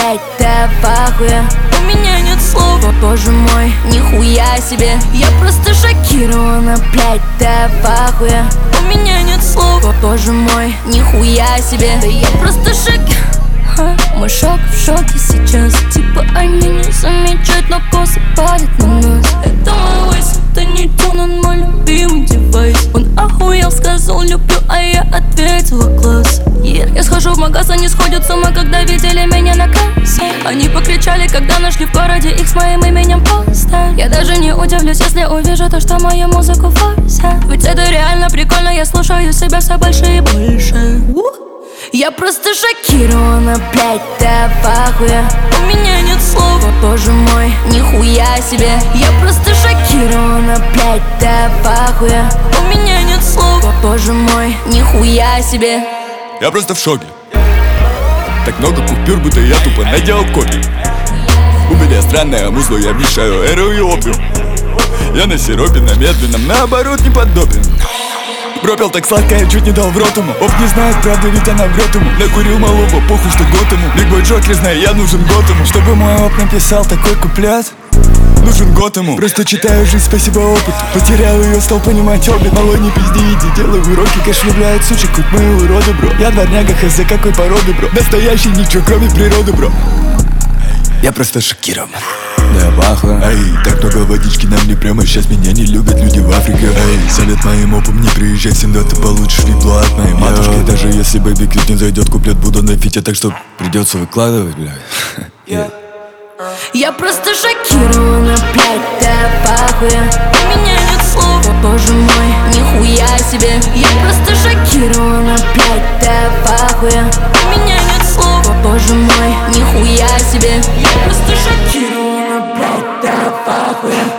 блядь, да в ахуе. У меня нет слов, о боже мой, нихуя себе. Я просто шокирована, блядь, да в ахуе. У меня нет слов, о боже мой, нихуя себе. Да я просто мы шок в шоке сейчас. Типа они не замечают, но косы падают на нас. Это мой вайс, это не тён, он мой любимый девайс. Он охуел, сказал люблю, а я ответила класс. Я схожу в магаз, они сходят с ума, когда видели меня на кассе. Они покричали, когда нашли в городе их с моим именем постер. Я даже не удивлюсь, если увижу то, что мою музыку форсят. Ведь это реально прикольно, я слушаю себя все больше и больше. Я просто шокирована, блядь, да в ахуе. У меня нет слов, о боже мой, нихуя себе. Я просто шокирована, блядь, да в ахуе. У меня нет слов, о боже мой, нихуя себе. Я просто в шоке. Так много купюр, будто я тупо наделал копий. У меня странное музло, я мешаю эру и опиум. Я на сиропе, на медленном, наоборот не поддопен. Пропел так сладко, я чуть не дал в рот ему. Оп, не знает, правда, ведь она врет ему. Накурил малого, похуй, что год ему. Бигбой Джокер, знаю, я нужен год ему. Чтобы мой оп написал такой куплет, нужен год ему. Просто читаю жизнь, спасибо опыту. Потерял ее, стал понимать обе. Малой, не пизди, иди, делай уроки. Кэш влюбляет сучек, хоть мы уроды, бро. Я дворняга, хз, какой породы, бро. Настоящий ничего, кроме природы, бро. Я просто шокирован. Да пахло. Эй, так много водички на мне, прямо сейчас меня не любят люди в Африке. Эй, совет моим опам, не приезжай всегда, ты получишь репло от моей матушки. Даже если Baby Clit не зайдет, куплет буду на фите, так что придется выкладывать, бля. Я просто шокирована, блядь, да в ахуе. У меня нет слов, о боже мой, нихуя себе. Я просто шокирована, блядь, да в ахуе. У меня нет слов, о боже мой, нихуя себе. Я просто шокирована, блядь, да в ахуе.